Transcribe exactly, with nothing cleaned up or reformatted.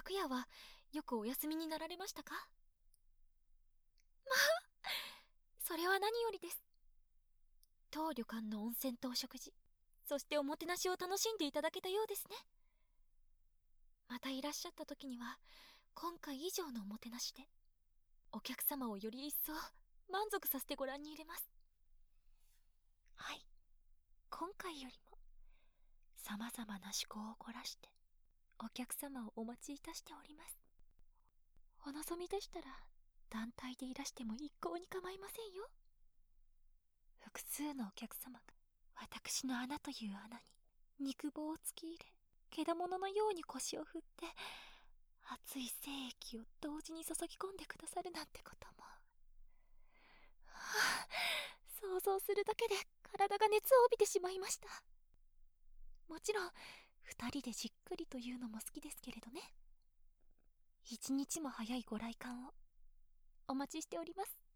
昨夜はよくお休みになられましたか？それは何よりです。当旅館の温泉とお食事、そしておもてなしを楽しんでいただけたようですね。またいらっしゃった時には今回以上のおもてなしでお客様をより一層満足させてご覧に入れます。はい、今回よりも様々な趣向を凝らしてお客様をお待ちいたしております。お望みでしたら団体でいらしても一向に構いませんよ。複数のお客様が私の穴という穴に肉棒を突き入れ、けだもののように腰を振って熱い精液を同時に注ぎ込んでくださるなんてことも、はあ、想像するだけで体が熱を帯びてしまいました。もちろん二人でじっくりというのも好きですけれどね。一日も早いご来館をお待ちしております。